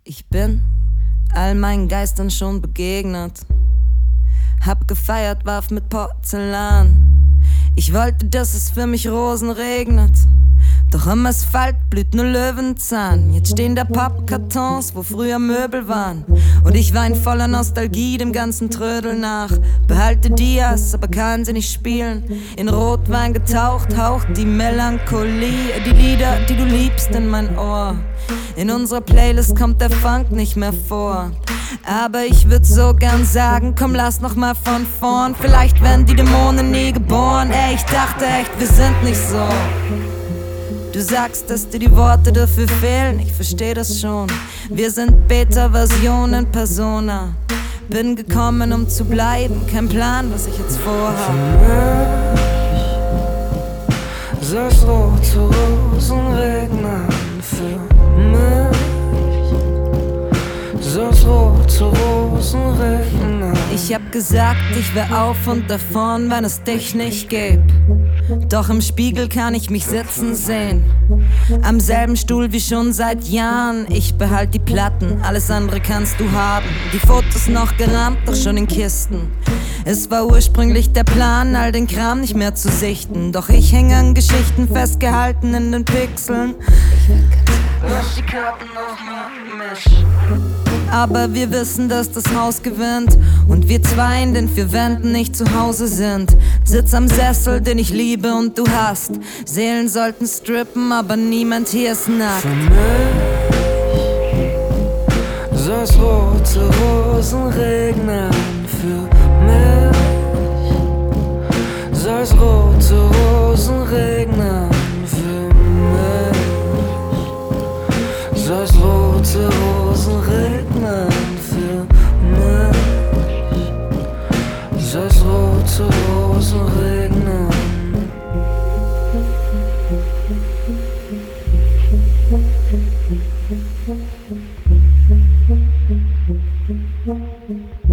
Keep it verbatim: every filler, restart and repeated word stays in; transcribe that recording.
Ich bin all meinen Geistern schon begegnet. Hab gefeiert, warf mit Porzellan. Ich wollte, dass es für mich Rosen regnet. Doch im Asphalt blüht nur Löwenzahn. Jetzt stehen da Pappkartons, wo früher Möbel waren. Und ich wein voller Nostalgie dem ganzen Trödel nach. Behalte Dias, aber kann sie nicht spielen. In Rotwein getaucht, haucht die Melancholie. Die Lieder, die du liebst, in mein Ohr. In unserer Playlist kommt der Funk nicht mehr vor. Aber ich würd so gern sagen, komm, lass noch mal von vorn. Vielleicht werden die Dämonen nie geboren. Ey, ich dachte echt, wir sind nicht so. Du sagst, dass dir die Worte dafür fehlen, ich versteh das schon. Wir sind Beta-Version in Persona. Bin gekommen, um zu bleiben, kein Plan, was ich jetzt vorhab. Für mich soll's rote Rosen regnen. Für mich soll's rote Rosen regnen. Ich hab gesagt, ich wär auf und davon, wenn es dich nicht gäbe. Doch im Spiegel kann ich mich sitzen sehen. Am selben Stuhl wie schon seit Jahren. Ich behalt die Platten, alles andere kannst du haben. Die Fotos noch gerahmt, doch schon in Kisten. Es war ursprünglich der Plan, all den Kram nicht mehr zu sichten. Doch ich häng an Geschichten festgehalten in den Pixeln. Lass die Karten noch mal mischen. Aber wir wissen, dass das Haus gewinnt und wir zwei in den vier Wänden nicht zu Hause sind. Sitz am Sessel, den ich liebe und du hast. Seelen sollten strippen, aber niemand hier ist nackt. Für mich soll's rote Rosen regnen. Für mich soll's rote Rosen regnen. Für mich soll's rote Rosen regnen. Für mich soll's rote Rosen regnen. Thank you.